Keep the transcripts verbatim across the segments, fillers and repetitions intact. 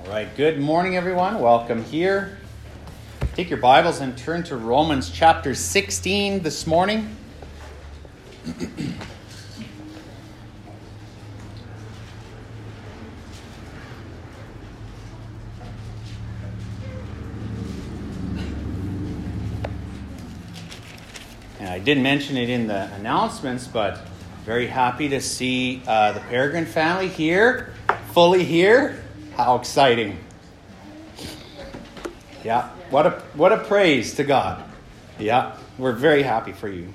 Right, good morning everyone. Welcome here. Take your Bibles and turn to Romans chapter sixteen this morning. And I didn't mention it in the announcements, but very happy to see uh, the Peregrine family here, fully here. How exciting. Yeah, what a what a praise to God. Yeah, we're very happy for you.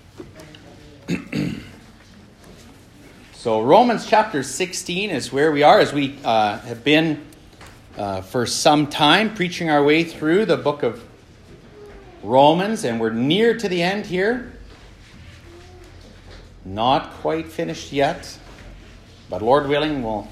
So Romans chapter sixteen is where we are as we uh, have been uh, for some time preaching our way through the book of Romans, and we're near to the end here. Not quite finished yet, but Lord willing, we'll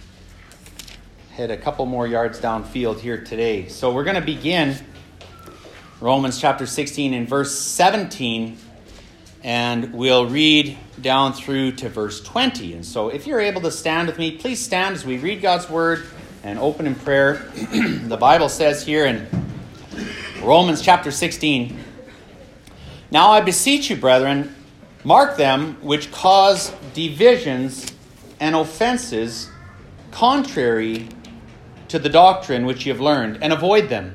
head a couple more yards downfield here today. So we're going to begin Romans chapter sixteen in verse seventeen, and we'll read down through to verse twenty. And so if you're able to stand with me, please stand as we read God's word and open in prayer. The Bible says here in Romans chapter sixteen, "Now I beseech you, brethren, mark them which cause divisions and offenses contrary to the doctrine which you have learned, and avoid them.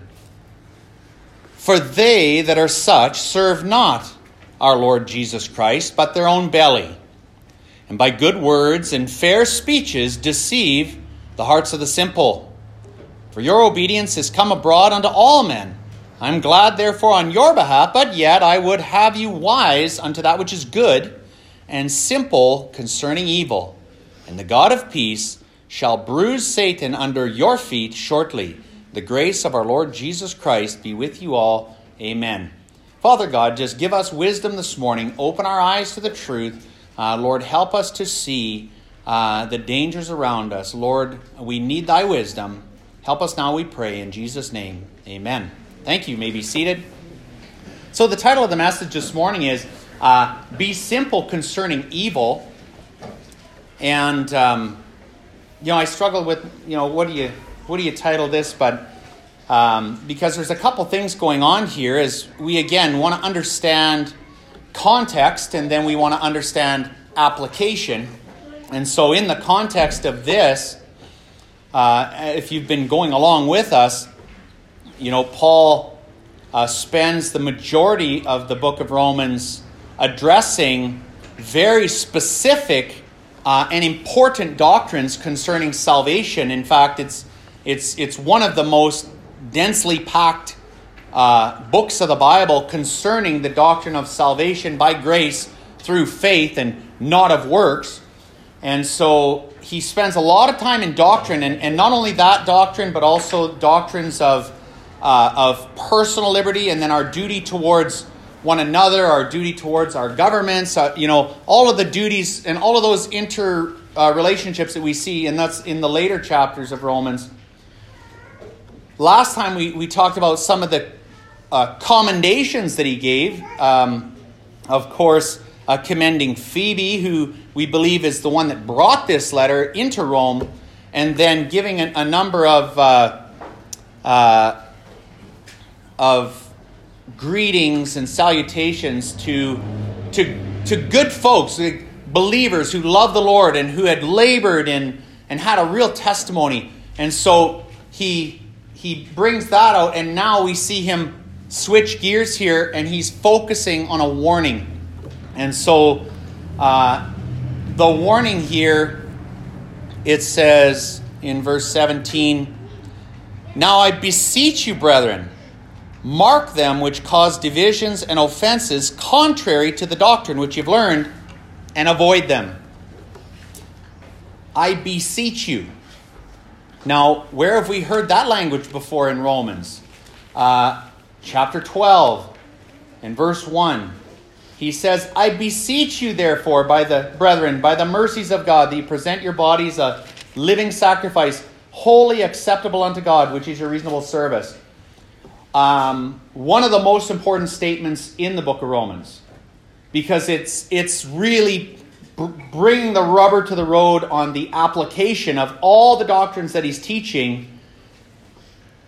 For they that are such serve not our Lord Jesus Christ, but their own belly, and by good words and fair speeches deceive the hearts of the simple. For your obedience is come abroad unto all men. I am glad therefore on your behalf, but yet I would have you wise unto that which is good, and simple concerning evil. And the God of peace shall bruise Satan under your feet shortly. The grace of our Lord Jesus Christ be with you all. Amen." Father God, just give us wisdom this morning. Open our eyes to the truth. Uh, Lord, help us to see uh, the dangers around us. Lord, we need thy wisdom. Help us now, we pray, in Jesus' name. Amen. Thank you. You may be seated. So the title of the message this morning is uh, Be Simple Concerning Evil. And Um, You know, I struggled with, you know, what do you what do you title this? But um, because there's a couple things going on here as we, again, want to understand context, and then we want to understand application. And so in the context of this, uh, if you've been going along with us, you know, Paul uh, spends the majority of the book of Romans addressing very specific Uh, and important doctrines concerning salvation. In fact, it's it's it's one of the most densely packed uh, books of the Bible concerning the doctrine of salvation by grace through faith and not of works. And so he spends a lot of time in doctrine, and, and not only that doctrine, but also doctrines of uh, of personal liberty, and then our duty towards one another, our duty towards our governments, uh, you know, all of the duties and all of those inter uh, relationships that we see, and that's in the later chapters of Romans. Last time we, we talked about some of the uh, commendations that he gave. Um, of course, uh, commending Phoebe, who we believe is the one that brought this letter into Rome, and then giving a, a number of uh, uh, of greetings and salutations to to to good folks, believers who love the Lord and who had labored and and had a real testimony. And so he he brings that out, and now we see him switch gears here, and he's focusing on a warning. And so uh, the warning here, it says in verse seventeen, "Now I beseech you, brethren, mark them which cause divisions and offenses contrary to the doctrine which you've learned, and avoid them." I beseech you. Now, where have we heard that language before in Romans? Uh, chapter twelve, in verse one. He says, "I beseech you, therefore, by the brethren, by the mercies of God, that you present your bodies a living sacrifice, wholly acceptable unto God, which is your reasonable service." Um, one of the most important statements in the book of Romans, because it's it's really bringing the rubber to the road on the application of all the doctrines that he's teaching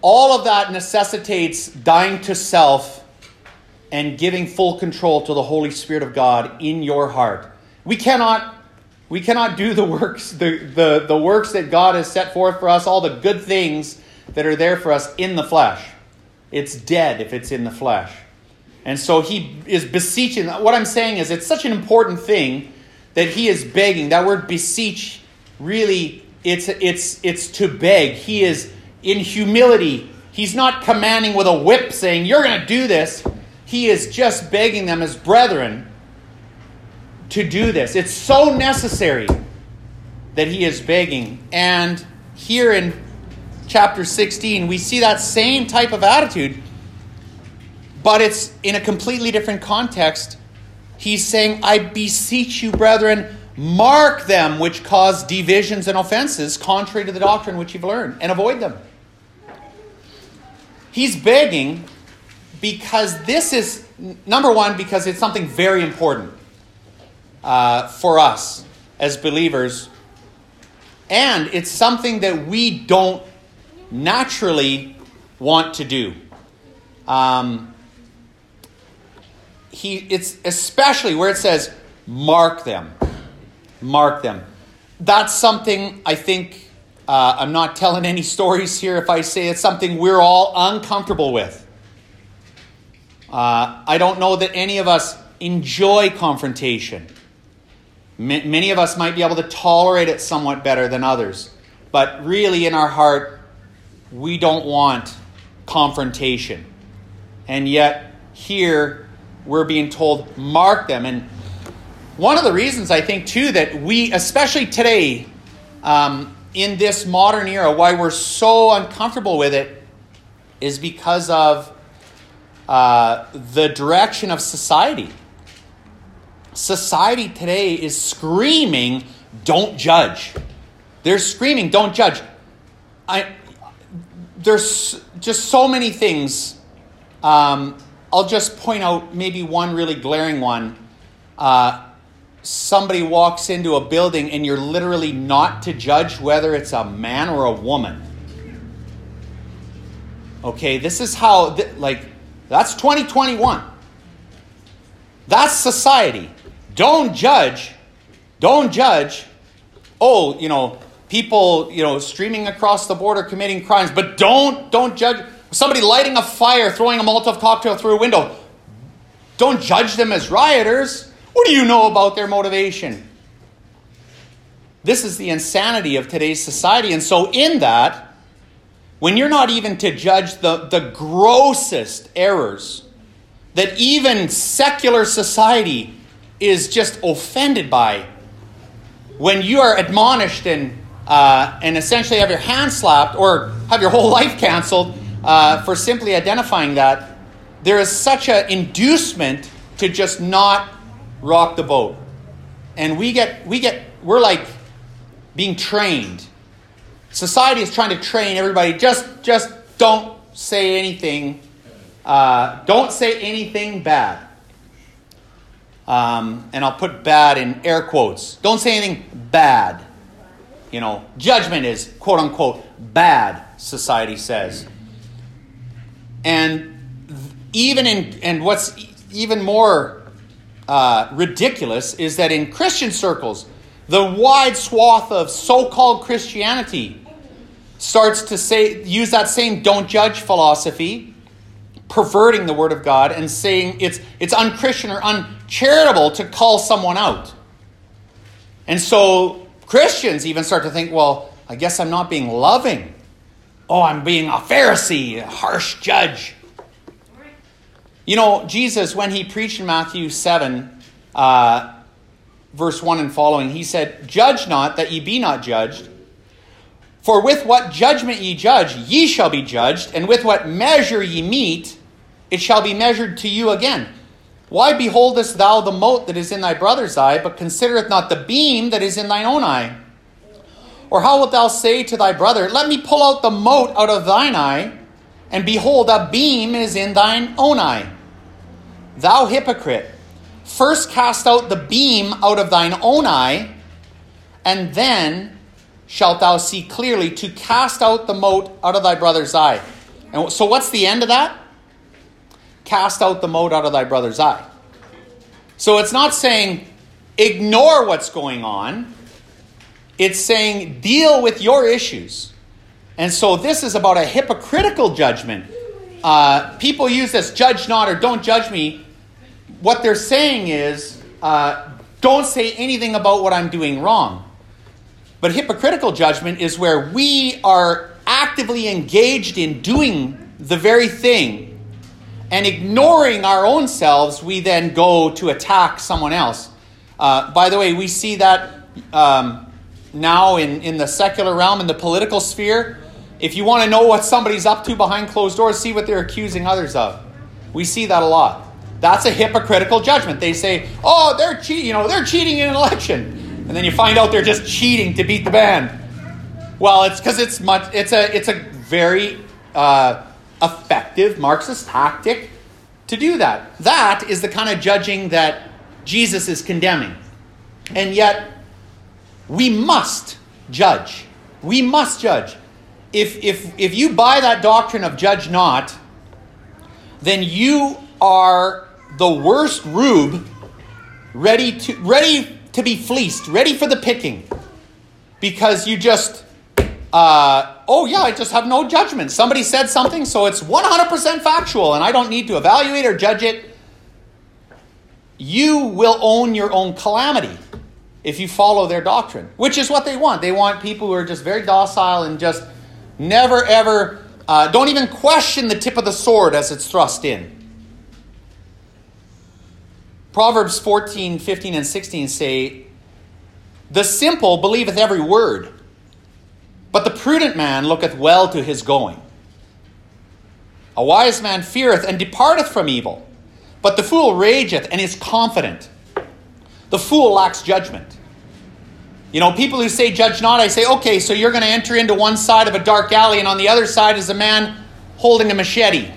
all of that necessitates dying to self and giving full control to the Holy Spirit of God in your heart. We cannot, we cannot do the works, the, the, the works that God has set forth for us, all the good things that are there for us in the flesh. It's dead if it's in the flesh. And so he is beseeching. What I'm saying is it's such an important thing that he is begging. That word beseech, really, it's it's it's to beg. He is in humility. He's not commanding with a whip saying, you're going to do this. He is just begging them as brethren to do this. It's so necessary that he is begging. And here in chapter sixteen, we see that same type of attitude, but it's in a completely different context. He's saying, I beseech you, brethren, mark them which cause divisions and offenses contrary to the doctrine which you've learned, and avoid them. He's begging because this is, number one, because it's something very important uh, for us as believers. And it's something that we don't naturally want to do. Um, he, it's especially where it says, mark them. Mark them. That's something I think, uh, I'm not telling any stories here if I say it's something we're all uncomfortable with. Uh, I don't know that any of us enjoy confrontation. M- many of us might be able to tolerate it somewhat better than others. But really in our heart, we don't want confrontation. And yet here we're being told, mark them. And one of the reasons I think too that we, especially today, um, in this modern era, why we're so uncomfortable with it is because of uh, the direction of society. Society today is screaming, don't judge. They're screaming, don't judge. I, there's just so many things. Um, I'll just point out maybe one really glaring one. Uh, somebody walks into a building and you're literally not to judge whether it's a man or a woman. Okay, this is how, th- like, that's twenty twenty-one. That's society. Don't judge. Don't judge. Oh, you know, people, you know, streaming across the border committing crimes, but don't, don't judge. Somebody lighting a fire, throwing a Molotov cocktail through a window. Don't judge them as rioters. What do you know about their motivation? This is the insanity of today's society. And so in that, when you're not even to judge the, the grossest errors that even secular society is just offended by, when you are admonished and uh, and essentially have your hand slapped or have your whole life canceled uh, for simply identifying that, there is such an inducement to just not rock the boat. And we get, we get, we're like being trained. Society is trying to train everybody. Just, just don't say anything. Uh, don't say anything bad. Um, and I'll put bad in air quotes. Don't say anything bad. You know, judgment is quote unquote bad, society says. And even in, and what's even more uh, ridiculous is that in Christian circles, the wide swath of so-called Christianity starts to say, use that same don't judge philosophy, perverting the word of God and saying it's it's unchristian or uncharitable to call someone out. And so Christians even start to think, well, I guess I'm not being loving. Oh, I'm being a Pharisee, a harsh judge. You know, Jesus, when he preached in Matthew seven, uh, verse one and following, he said, judge not that ye be not judged. For with what judgment ye judge, ye shall be judged, and with what measure ye meet, it shall be measured to you again. Why beholdest thou the mote that is in thy brother's eye, but considereth not the beam that is in thine own eye? Or how wilt thou say to thy brother, let me pull out the mote out of thine eye, and behold, a beam is in thine own eye? Thou hypocrite, first cast out the beam out of thine own eye, and then shalt thou see clearly to cast out the mote out of thy brother's eye. And so what's the end of that? Cast out the mote out of thy brother's eye. So it's not saying ignore what's going on. It's saying deal with your issues. And so this is about a hypocritical judgment. Uh, people use this, judge not or don't judge me. What they're saying is, uh, don't say anything about what I'm doing wrong. But hypocritical judgment is where we are actively engaged in doing the very thing, and ignoring our own selves, we then go to attack someone else. Uh, by the way, we see that um, now in, in the secular realm, in the political sphere. If you want to know what somebody's up to behind closed doors, see what they're accusing others of. We see that a lot. That's a hypocritical judgment. They say, oh, they're cheating, you know, they're cheating in an election. And then you find out they're just cheating to beat the band. Well, it's because it's much it's a it's a very uh, effective Marxist tactic to do that. That is the kind of judging that Jesus is condemning. And yet we must judge. We must judge. If, if, if you buy that doctrine of judge not, then you are the worst rube ready to, ready to be fleeced, ready for the picking. Because you just, uh, oh yeah, I just have no judgment. Somebody said something, so it's one hundred percent factual, and I don't need to evaluate or judge it. You will own your own calamity if you follow their doctrine, which is what they want. They want people who are just very docile and just never, ever, uh, don't even question the tip of the sword as it's thrust in. Proverbs fourteen, fifteen, and sixteen say, the simple believeth every word, but the prudent man looketh well to his going. A wise man feareth and departeth from evil, but the fool rageth and is confident. The fool lacks judgment. You know, people who say judge not, I say, okay, so you're going to enter into one side of a dark alley and on the other side is a man holding a machete.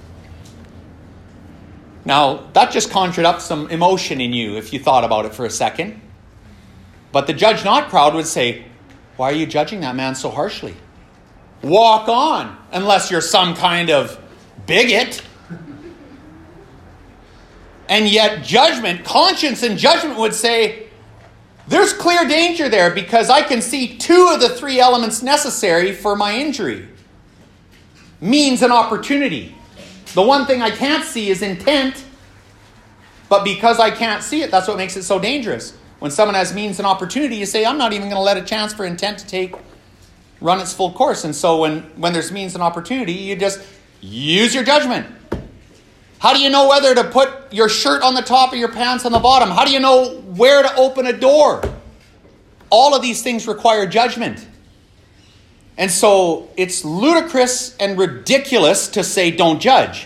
Now, that just conjured up some emotion in you if you thought about it for a second. But the judge not crowd would say, why are you judging that man so harshly? Walk on, unless you're some kind of bigot. And yet judgment, conscience and judgment would say, there's clear danger there because I can see two of the three elements necessary for my injury. Means and opportunity. The one thing I can't see is intent, but because I can't see it, that's what makes it so dangerous. When someone has means and opportunity, you say, I'm not even going to let a chance for intent to take, run its full course. And so when, when there's means and opportunity, you just use your judgment. How do you know whether to put your shirt on the top of your pants on the bottom? How do you know where to open a door? All of these things require judgment. And so it's ludicrous and ridiculous to say don't judge.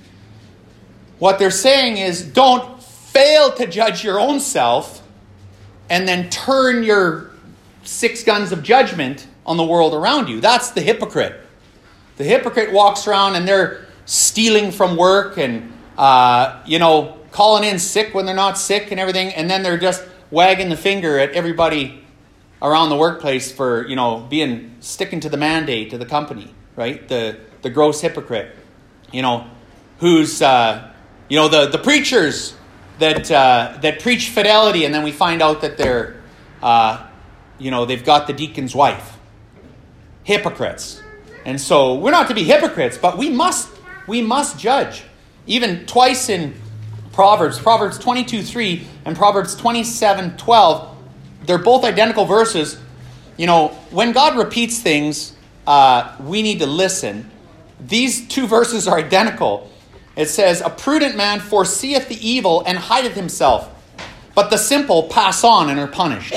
What they're saying is don't fail to judge your own self and then turn your six guns of judgment on the world around you. That's the hypocrite. The hypocrite walks around and they're stealing from work and, uh, you know, calling in sick when they're not sick and everything. And then they're just wagging the finger at everybody around the workplace for, you know, being, sticking to the mandate of the company, right? The the gross hypocrite, you know, who's, uh, you know, the, the preachers that, uh, that preach fidelity. And then we find out that they're, uh, you know, they've got the deacon's wife. Hypocrites. And so we're not to be hypocrites, but we must We must judge. Even twice in Proverbs, Proverbs twenty-two three and Proverbs twenty-seven twelve, they're both identical verses. You know, when God repeats things, uh, we need to listen. These two verses are identical. It says, a prudent man foreseeth the evil and hideth himself, but the simple pass on and are punished.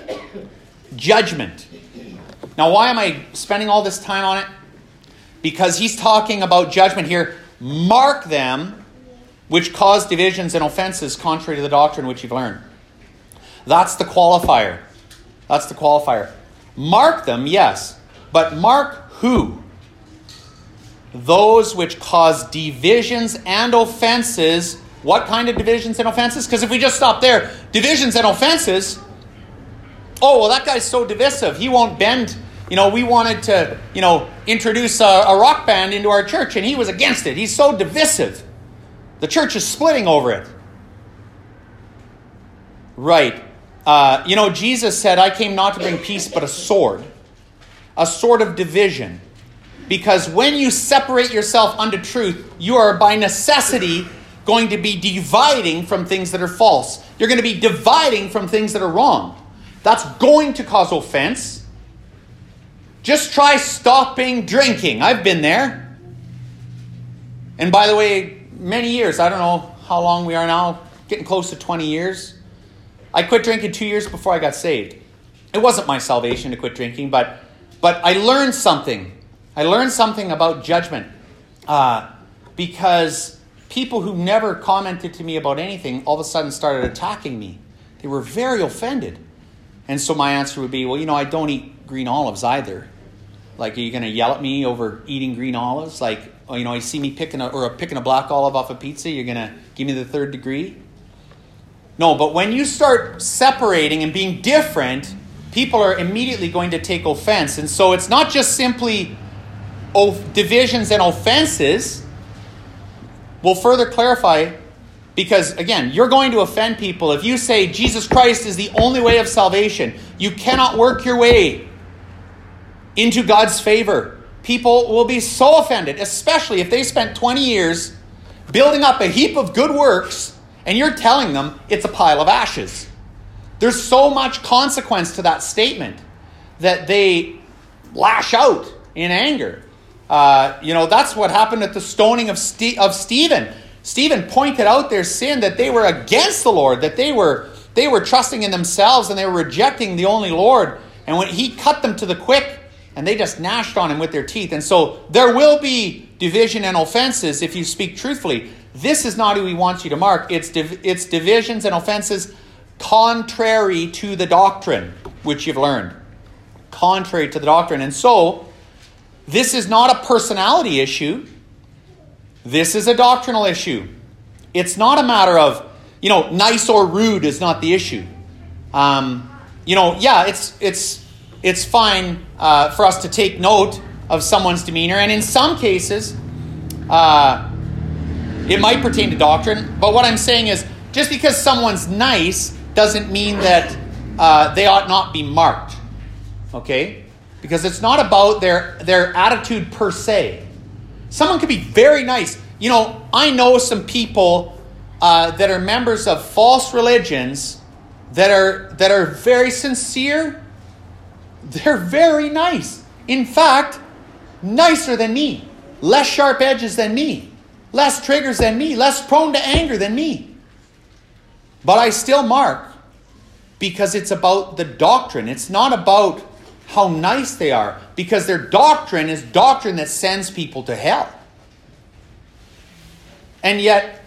Judgment. Now, why am I spending all this time on it? Because he's talking about judgment here. Mark them, which cause divisions and offenses contrary to the doctrine which you've learned. That's the qualifier. That's the qualifier. Mark them, yes. But mark who? Those which cause divisions and offenses. What kind of divisions and offenses? Because if we just stop there, divisions and offenses. Oh, well, that guy's so divisive. He won't bend. You know, we wanted to, you know, introduce a, a rock band into our church, and he was against it. He's so divisive. The church is splitting over it. Right. Uh, you know, Jesus said, I came not to bring peace, but a sword. A sword of division. Because when you separate yourself unto truth, you are by necessity going to be dividing from things that are false. You're going to be dividing from things that are wrong. That's going to cause offense. Just try stopping drinking. I've been there. And by the way, many years, I don't know how long we are now, getting close to twenty years. I quit drinking two years before I got saved. It wasn't my salvation to quit drinking, but but I learned something. I learned something about judgment. Uh, because people who never commented to me about anything all of a sudden started attacking me. They were very offended. And so my answer would be, well, you know, I don't eat green olives either. Like, are you going to yell at me over eating green olives? Like, oh, you know, you see me picking a, or picking a black olive off a pizza, you're going to give me the third degree? No, but when you start separating and being different, people are immediately going to take offense. And so it's not just simply of divisions and offenses. We'll further clarify, because, again, you're going to offend people. If you say Jesus Christ is the only way of salvation, you cannot work your way into God's favor. People will be so offended, especially if they spent twenty years building up a heap of good works and you're telling them it's a pile of ashes. There's so much consequence to that statement that they lash out in anger. Uh, you know, that's what happened at the stoning of, Ste- of Stephen. Stephen pointed out their sin, that they were against the Lord, that they were they were trusting in themselves and they were rejecting the only Lord. And when he cut them to the quick, and they just gnashed on him with their teeth. And so there will be division and offenses if you speak truthfully. This is not who he wants you to mark. It's div- it's divisions and offenses contrary to the doctrine which you've learned. Contrary to the doctrine. And so this is not a personality issue. This is a doctrinal issue. It's not a matter of, you know, nice or rude is not the issue. Um, you know, yeah, it's it's it's fine uh, for us to take note of someone's demeanor, and in some cases, uh, it might pertain to doctrine. But what I'm saying is, just because someone's nice doesn't mean that uh, they ought not be marked. Okay, because it's not about their their attitude per se. Someone could be very nice. You know, I know some people uh, that are members of false religions that are that are very sincere. They're very nice. In fact, nicer than me. Less sharp edges than me. Less triggers than me. Less prone to anger than me. But I still mark because it's about the doctrine. It's not about how nice they are, because their doctrine is doctrine that sends people to hell. And yet,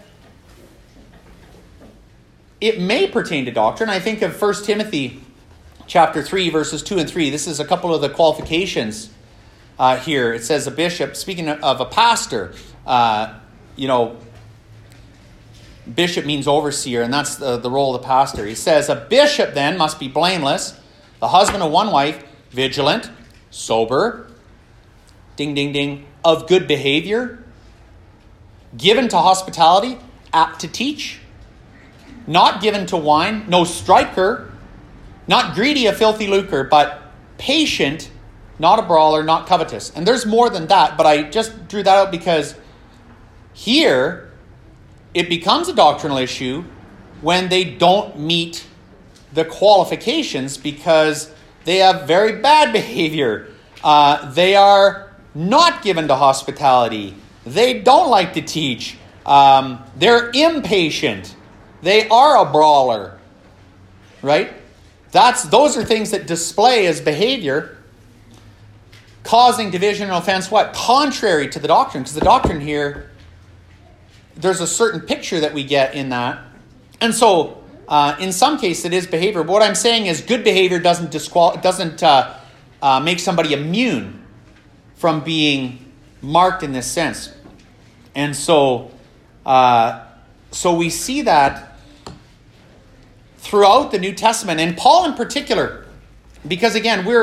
it may pertain to doctrine. I think of First Timothy chapter three, verses two and three. This is a couple of the qualifications uh, here. It says a bishop, speaking of a pastor, uh, you know, bishop means overseer, and that's the, the role of the pastor. He says, a bishop then must be blameless, the husband of one wife, vigilant, sober, ding, ding, ding, of good behavior, given to hospitality, apt to teach, not given to wine, no striker, not greedy of filthy lucre, but patient, not a brawler, not covetous. And there's more than that, but I just drew that out because here it becomes a doctrinal issue when they don't meet the qualifications because they have very bad behavior. Uh, they are not given to hospitality. They don't like to teach. Um, they're impatient. They are a brawler. Right? That's those are things that display as behavior, causing division and offense. What? Contrary to the doctrine. Because the doctrine here, there's a certain picture that we get in that. And so, uh, in some cases, it is behavior. But what I'm saying is good behavior doesn't disqual- doesn't uh, uh, make somebody immune from being marked in this sense. And so, uh, so we see that throughout the New Testament, and Paul in particular, because again, we're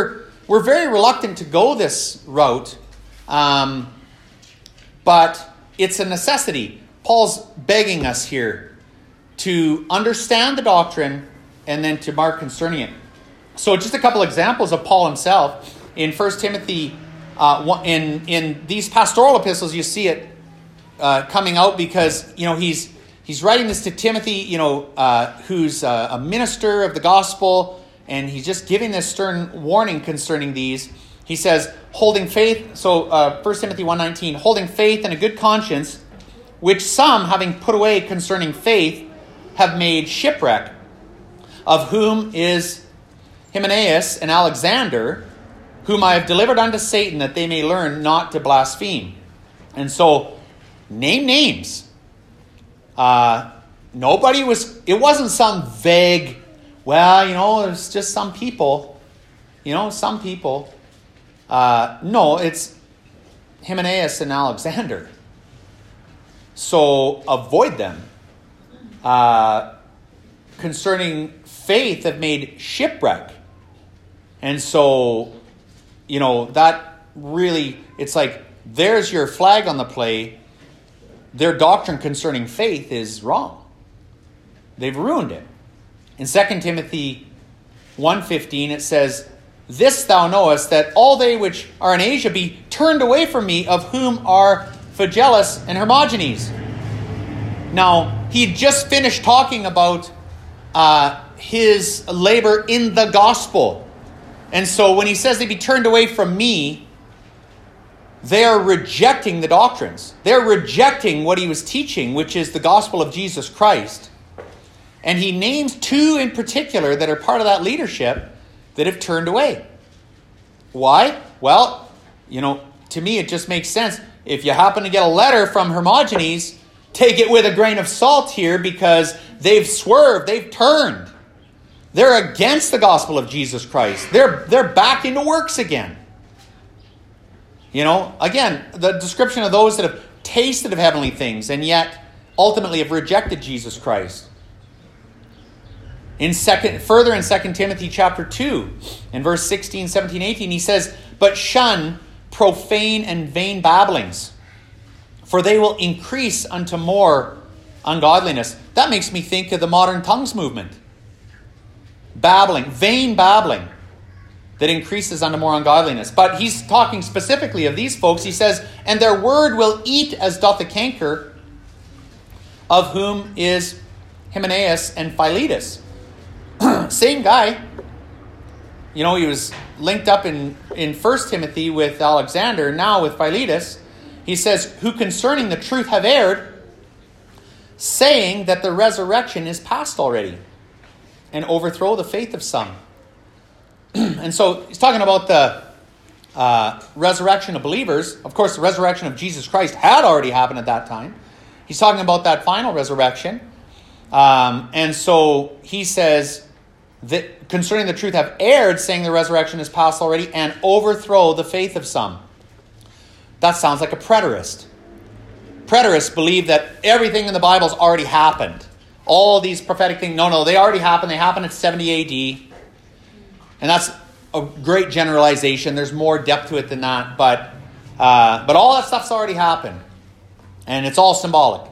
we're very reluctant to go this route, um, but it's a necessity. Paul's begging us here to understand the doctrine and then to mark concerning it. So just a couple examples of Paul himself. In First Timothy, uh, in, in these pastoral epistles, you see it uh, coming out because, you know, he's he's writing this to Timothy, you know, uh, who's a, a minister of the gospel, and he's just giving this stern warning concerning these. He says, holding faith, so uh, First Timothy one nineteen, holding faith and a good conscience, which some, having put away concerning faith, have made shipwreck, of whom is Hymenaeus and Alexander, whom I have delivered unto Satan, that they may learn not to blaspheme. And so, name names. Uh, nobody was, it wasn't some vague, well, you know, it's just some people, you know, some people. Uh, no, it's Hymenaeus and Alexander. So avoid them. Uh, concerning faith have made shipwreck. And so, you know, that really, it's like, there's your flag on the play. Their doctrine concerning faith is wrong. They've ruined it. In Second Timothy one fifteen, it says, this thou knowest, that all they which are in Asia be turned away from me, of whom are Phygellus and Hermogenes. Now, he had just finished talking about uh, his labor in the gospel. And so when he says they be turned away from me, they are rejecting the doctrines. They're rejecting what he was teaching, which is the gospel of Jesus Christ. And he names two in particular that are part of that leadership that have turned away. Why? Well, you know, to me it just makes sense. If you happen to get a letter from Hermogenes, take it with a grain of salt here, because they've swerved, they've turned. They're against the gospel of Jesus Christ. They're, they're back into works again. You know, again, the description of those that have tasted of heavenly things and yet ultimately have rejected Jesus Christ. In second, further in Second Timothy chapter two, in verse sixteen, seventeen, eighteen, he says, but shun profane and vain babblings, for they will increase unto more ungodliness. That makes me think of the modern tongues movement. Babbling, vain babbling, that increases unto more ungodliness. But he's talking specifically of these folks. He says, and their word will eat as doth the canker, of whom is Hymenaeus and Philetus. Same guy. You know, he was linked up in, in First Timothy with Alexander, now with Philetus. He says, who concerning the truth have erred, saying that the resurrection is past already, and overthrow the faith of some. And so he's talking about the uh, resurrection of believers. Of course, the resurrection of Jesus Christ had already happened at that time. He's talking about that final resurrection. Um, and so he says that concerning the truth have erred, saying the resurrection is past already, and overthrow the faith of some. That sounds like a preterist. Preterists believe that everything in the Bible's already happened. All these prophetic things, no, no, they already happened. They happened at seventy A D. And that's a great generalization. There's more depth to it than that. But, uh, but all that stuff's already happened. And it's all symbolic.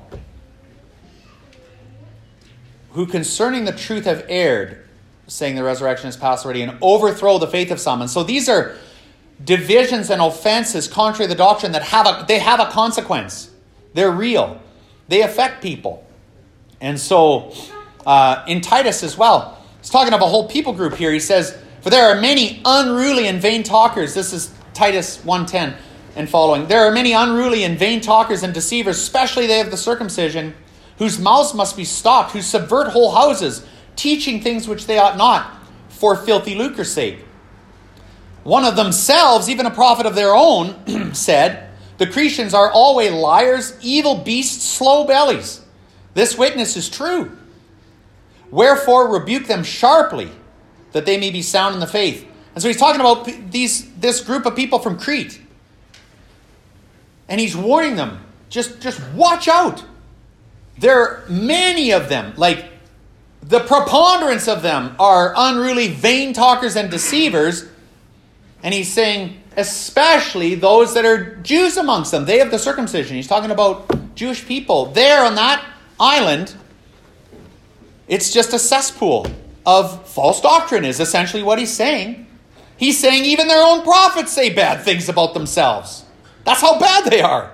Who concerning the truth have erred, saying the resurrection is past already, and overthrow the faith of some. And so these are divisions and offenses contrary to the doctrine that have a, they have a consequence. They're real. They affect people. And so uh, in Titus as well, he's talking of a whole people group here. He says, for there are many unruly and vain talkers. This is Titus one ten and following. There are many unruly and vain talkers and deceivers, especially they of the circumcision, whose mouths must be stopped, who subvert whole houses, teaching things which they ought not, for filthy lucre's sake. One of themselves, even a prophet of their own, said, the Cretans are always liars, evil beasts, slow bellies. This witness is true. Wherefore rebuke them sharply, that they may be sound in the faith. And so he's talking about these this group of people from Crete. And he's warning them, just, just watch out. There are many of them, like the preponderance of them are unruly, vain talkers and deceivers. And he's saying, especially those that are Jews amongst them. They have the circumcision. He's talking about Jewish people. There on that island, it's just a cesspool of false doctrine is essentially what he's saying. He's saying even their own prophets say bad things about themselves. That's how bad they are.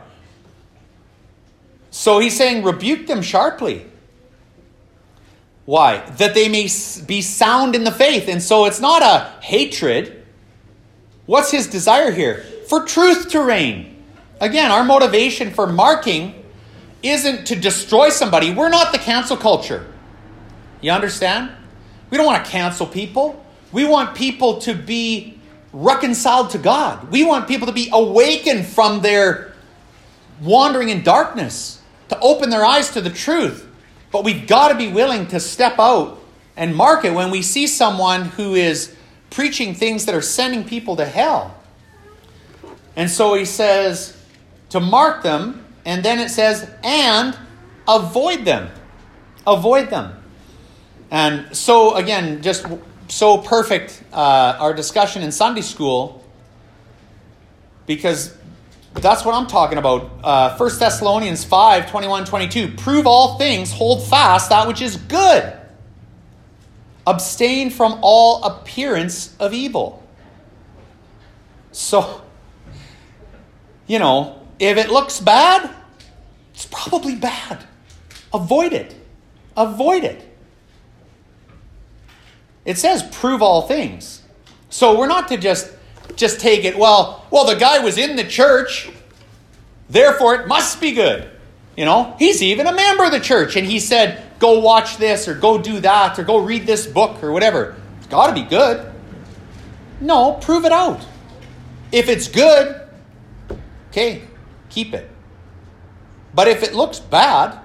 So he's saying rebuke them sharply. Why? That they may be sound in the faith. And so it's not a hatred. What's his desire here? For truth to reign. Again, our motivation for marking isn't to destroy somebody. We're not the cancel culture. You understand? We don't want to cancel people. We want people to be reconciled to God. We want people to be awakened from their wandering in darkness, to open their eyes to the truth. But we've got to be willing to step out and mark it when we see someone who is preaching things that are sending people to hell. And so he says to mark them, and then it says, and avoid them. Avoid them. And so, again, just so perfect, uh, our discussion in Sunday school, because that's what I'm talking about. Uh, First Thessalonians five, twenty-one, twenty-two. Prove all things, hold fast that which is good. Abstain from all appearance of evil. So, you know, if it looks bad, it's probably bad. Avoid it. Avoid it. It says prove all things. So we're not to just, just take it, well, well, the guy was in the church, therefore it must be good. You know, he's even a member of the church, and he said, go watch this, or go do that, or go read this book, or whatever. It's got to be good. No, prove it out. If it's good, okay, keep it. But if it looks bad,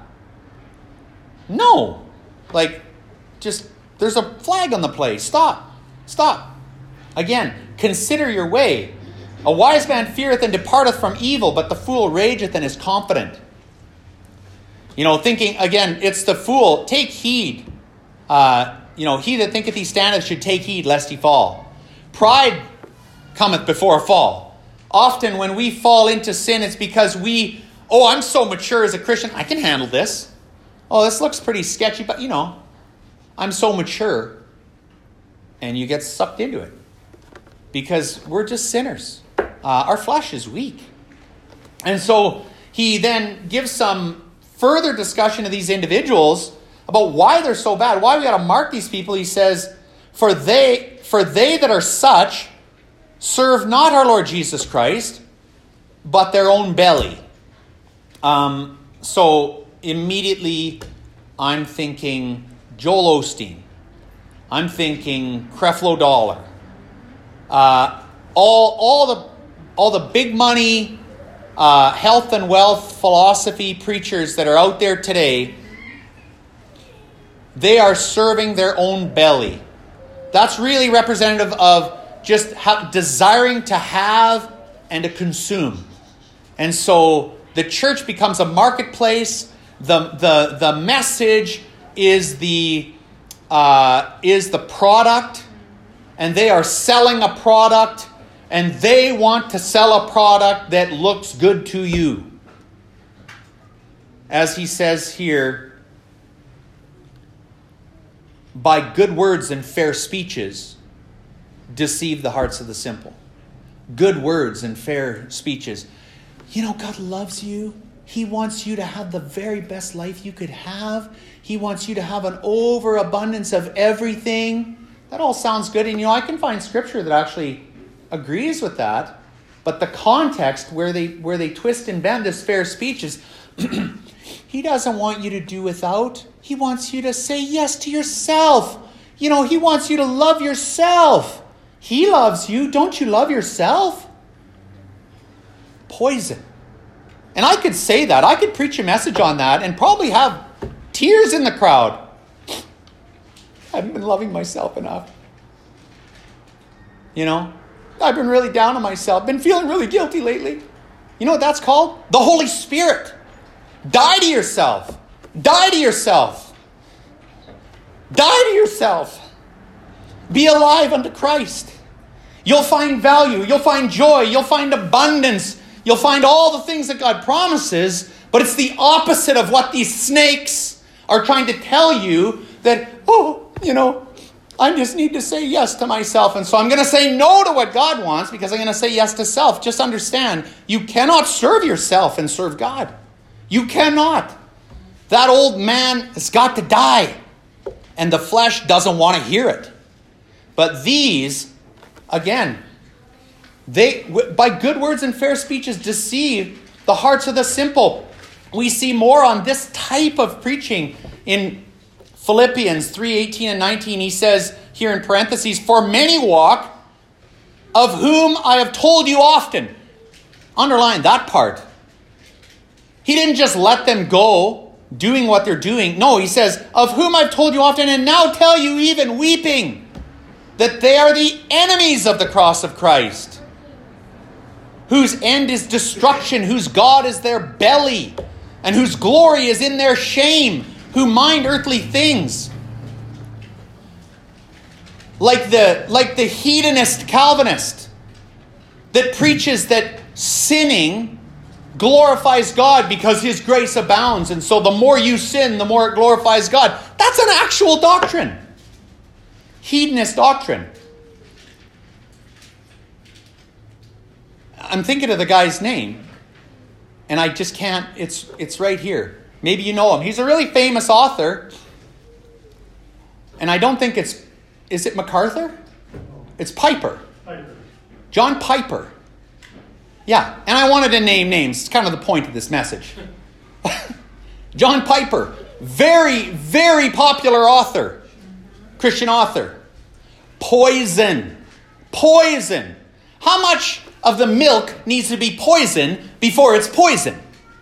no. Like, just, there's a flag on the place. Stop. Stop. Again, consider your way. A wise man feareth and departeth from evil, but the fool rageth and is confident. You know, thinking, again, it's the fool. Take heed. Uh, you know, he that thinketh he standeth should take heed lest he fall. Pride cometh before a fall. Often when we fall into sin, it's because we, oh, I'm so mature as a Christian, I can handle this. Oh, this looks pretty sketchy, but, you know, I'm so mature. And you get sucked into it. Because we're just sinners. Uh, our flesh is weak. And so he then gives some further discussion of these individuals about why they're so bad, why we got to mark these people. He says, for they, for they that are such serve not our Lord Jesus Christ, but their own belly. Um, so immediately I'm thinking Joel Osteen. I'm thinking Creflo Dollar. Uh, all, all the, all the big money, uh, health and wealth philosophy preachers that are out there today, they are serving their own belly. That's really representative of just ha- desiring to have and to consume. And so the church becomes a marketplace. The the the message is the uh, is the product, and they are selling a product, and they want to sell a product that looks good to you. As he says here, by good words and fair speeches, deceive the hearts of the simple. Good words and fair speeches. You know, God loves you. He wants you to have the very best life you could have. He wants you to have an overabundance of everything. That all sounds good. And, you know, I can find scripture that actually agrees with that. But the context where they where they twist and bend this fair speech is, he doesn't want you to do without. He wants you to say yes to yourself. You know, he wants you to love yourself. He loves you. Don't you love yourself? Poison. And I could say that. I could preach a message on that and probably have tears in the crowd. I haven't been loving myself enough. You know, I've been really down on myself. Been feeling really guilty lately. You know what that's called? The Holy Spirit. Die to yourself. Die to yourself. Die to yourself. Be alive unto Christ. You'll find value. You'll find joy. You'll find abundance. You'll find all the things that God promises, but it's the opposite of what these snakes are trying to tell you, that, oh, you know, I just need to say yes to myself, and so I'm going to say no to what God wants because I'm going to say yes to self. Just understand, you cannot serve yourself and serve God. You cannot. That old man has got to die, and the flesh doesn't want to hear it. But these, again, they, by good words and fair speeches, deceive the hearts of the simple. We see more on this type of preaching in Philippians three eighteen and nineteen. He says here in parentheses, for many walk, of whom I have told you often. Underline that part. He didn't just let them go doing what they're doing. No, he says, of whom I've told you often, and now tell you even weeping, that they are the enemies of the cross of Christ, whose end is destruction, whose God is their belly, and whose glory is in their shame, who mind earthly things. Like the, like the hedonist Calvinist that preaches that sinning glorifies God because his grace abounds, and so the more you sin, the more it glorifies God. That's an actual doctrine. Hedonist doctrine. I'm thinking of the guy's name, and I just can't, it's it's right here. Maybe you know him. He's a really famous author, and I don't think it's, is it MacArthur? It's Piper. Piper. John Piper. Yeah, and I wanted to name names. It's kind of the point of this message. John Piper, very, very popular author, Christian author. Poison. Poison. How much of the milk needs to be poison before it's poison?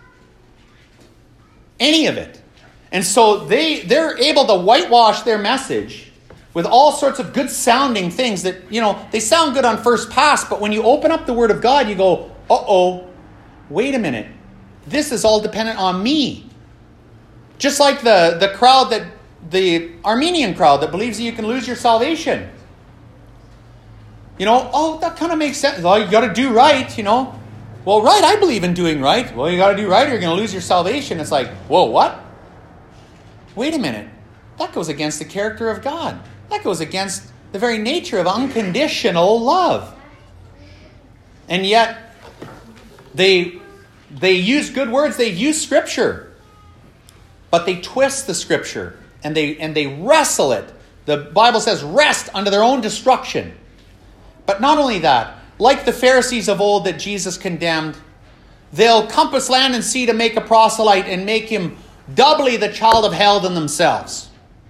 Any of it. And so they, they're able to whitewash their message with all sorts of good sounding things that, you know, they sound good on first pass, but when you open up the Word of God, you go, uh-oh, wait a minute. This is all dependent on me. Just like the, the crowd that, the Armenian crowd that believes that you can lose your salvation. You know, oh, that kind of makes sense. Well, you got to do right, you know. Well, right, I believe in doing right. Well, you got to do right or you're going to lose your salvation. It's like, whoa, what? Wait a minute. That goes against the character of God. That goes against the very nature of unconditional love. And yet, they, they use good words. They use Scripture. But they twist the Scripture. And they, and they wrestle it. The Bible says, rest under their own destruction. But not only that, like the Pharisees of old that Jesus condemned, they'll compass land and sea to make a proselyte and make him doubly the child of hell than themselves.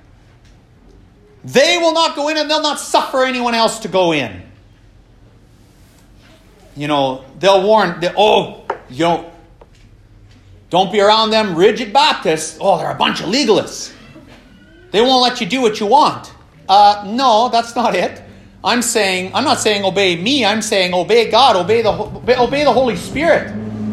They will not go in and they'll not suffer anyone else to go in. You know, they'll warn, they, oh, you know, don't be around them rigid Baptists. Oh, they're a bunch of legalists. They won't let you do what you want. Uh, no, that's not it. I'm saying, I'm not saying obey me. I'm saying obey God, obey the, obey, obey the Holy Spirit,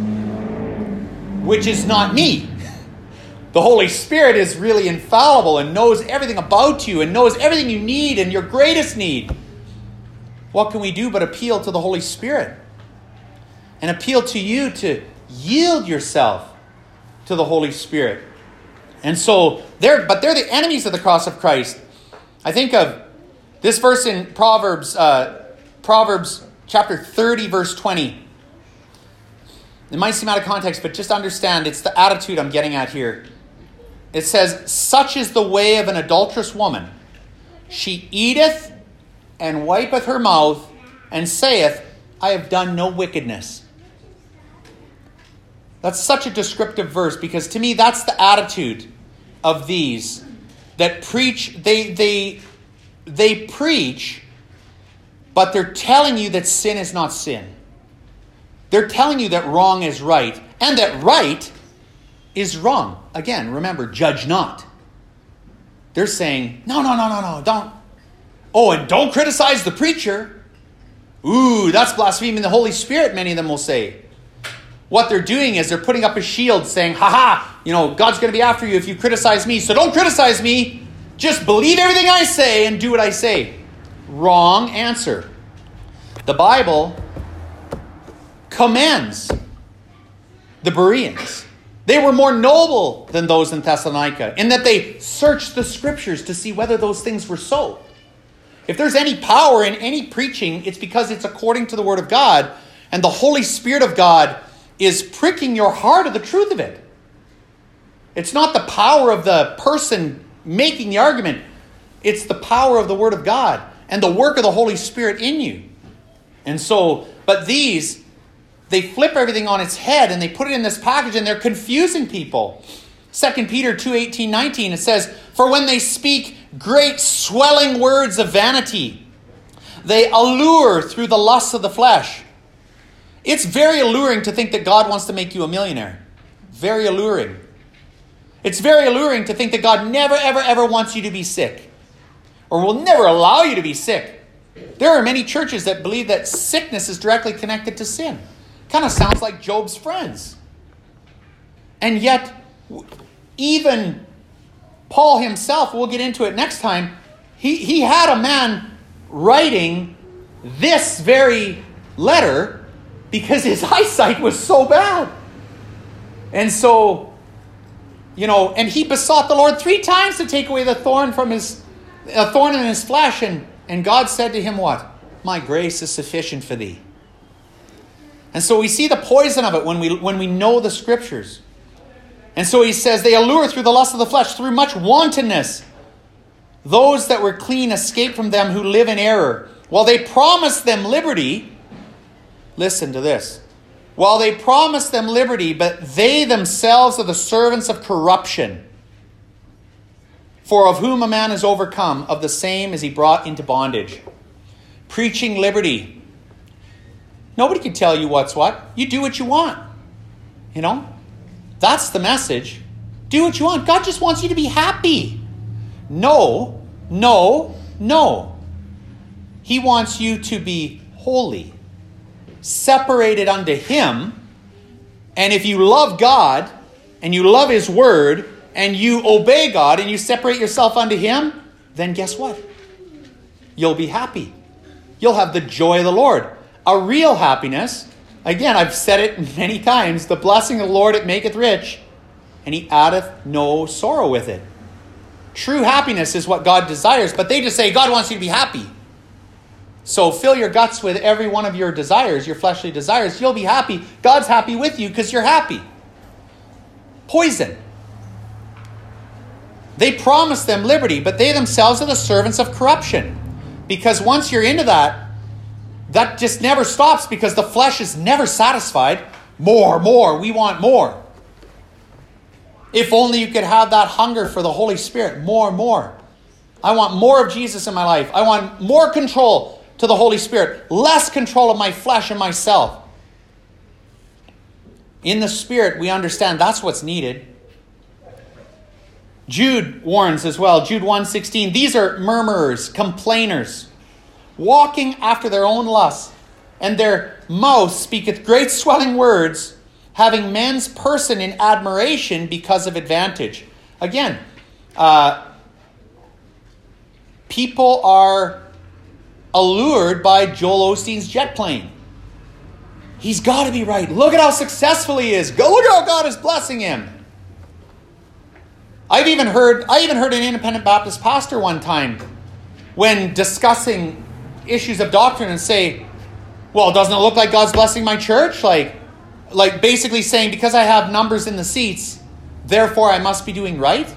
which is not me. The Holy Spirit is really infallible and knows everything about you and knows everything you need and your greatest need. What can we do but appeal to the Holy Spirit and appeal to you to yield yourself to the Holy Spirit? And so they're, but they're the enemies of the cross of Christ. I think of this verse in Proverbs, uh, Proverbs chapter thirty, verse twenty. It might seem out of context, but just understand it's the attitude I'm getting at here. It says, such is the way of an adulterous woman. She eateth and wipeth her mouth and saith, I have done no wickedness. That's such a descriptive verse because to me that's the attitude of these that preach, they they they preach, but they're telling you that sin is not sin. They're telling you that wrong is right and that right is wrong. Again, remember, judge not. They're saying, no, no, no, no, no, don't. Oh, and don't criticize the preacher. Ooh, that's blaspheming the Holy Spirit, many of them will say. What they're doing is they're putting up a shield saying, ha ha, you know, God's going to be after you if you criticize me. So don't criticize me. Just believe everything I say and do what I say. Wrong answer. The Bible commends the Bereans. They were more noble than those in Thessalonica in that they searched the Scriptures to see whether those things were so. If there's any power in any preaching, it's because it's according to the Word of God, and the Holy Spirit of God is pricking your heart of the truth of it. It's not the power of the person making the argument. It's the power of the Word of God and the work of the Holy Spirit in you. And so, but these, they flip everything on its head and they put it in this package and they're confusing people. Second Peter two, eighteen, nineteen, it says, "For when they speak great swelling words of vanity, they allure through the lusts of the flesh." It's very alluring to think that God wants to make you a millionaire. Very alluring. It's very alluring to think that God never, ever, ever wants you to be sick. Or will never allow you to be sick. There are many churches that believe that sickness is directly connected to sin. Kind of sounds like Job's friends. And yet, even Paul himself, we'll get into it next time, he, he had a man writing this very letter because his eyesight was so bad. And so, you know, and he besought the Lord three times to take away the thorn from his, a thorn in his flesh. And, and God said to him what? "My grace is sufficient for thee." And so we see the poison of it when we, when we know the Scriptures. And so he says, "They allure through the lust of the flesh, through much wantonness. Those that were clean escape from them who live in error. While they promise them liberty," listen to this, "while they promise them liberty, but they themselves are the servants of corruption. For of whom a man is overcome, of the same is he brought into bondage." Preaching liberty. Nobody can tell you what's what. You do what you want. You know? That's the message. Do what you want. God just wants you to be happy. No, no, no. He wants you to be holy, separated unto Him. And if you love God and you love His Word and you obey God and you separate yourself unto Him, then guess what? You'll be happy. You'll have the joy of the Lord. A real happiness. Again, I've said it many times. "The blessing of the Lord, it maketh rich, and He addeth no sorrow with it." True happiness is what God desires. But they just say, God wants you to be happy. So fill your guts with every one of your desires, your fleshly desires. You'll be happy. God's happy with you because you're happy. Poison. They promise them liberty, but they themselves are the servants of corruption. Because once you're into that, that just never stops because the flesh is never satisfied. More, more. We want more. If only you could have that hunger for the Holy Spirit. More, more. I want more of Jesus in my life. I want more control to the Holy Spirit. Less control of my flesh and myself. In the Spirit, we understand that's what's needed. Jude warns as well. Jude one sixteen. "These are murmurers, complainers, walking after their own lusts, and their mouth speaketh great swelling words, having men's person in admiration because of advantage." Again, uh, people are allured by Joel Osteen's jet plane. He's got to be right. Look at how successful he is. Go look at how God is blessing him. I've even heard, I even heard an independent Baptist pastor one time when discussing issues of doctrine and say, "Well, doesn't it look like God's blessing my church?" Like, like basically saying, because I have numbers in the seats, therefore I must be doing right?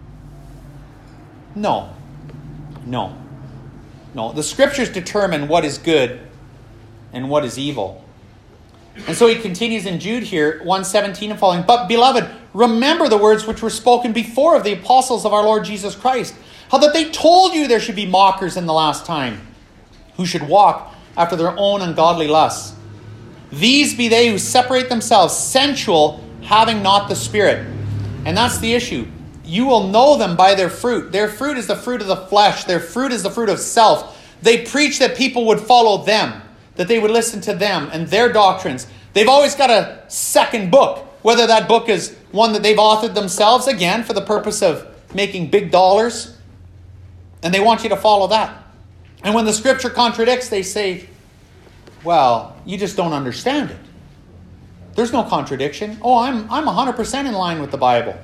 No. No. No. The Scriptures determine what is good and what is evil. And so he continues in Jude here, one seventeen and following. "But, beloved, remember the words which were spoken before of the apostles of our Lord Jesus Christ, how that they told you there should be mockers in the last time, who should walk after their own ungodly lusts. These be they who separate themselves, sensual, having not the Spirit." And that's the issue. You will know them by their fruit. Their fruit is the fruit of the flesh. Their fruit is the fruit of self. They preach that people would follow them, that they would listen to them and their doctrines. They've always got a second book, whether that book is one that they've authored themselves, again, for the purpose of making big dollars. And they want you to follow that. And when the Scripture contradicts, they say, well, you just don't understand it. There's no contradiction. Oh, I'm I'm one hundred percent in line with the Bible.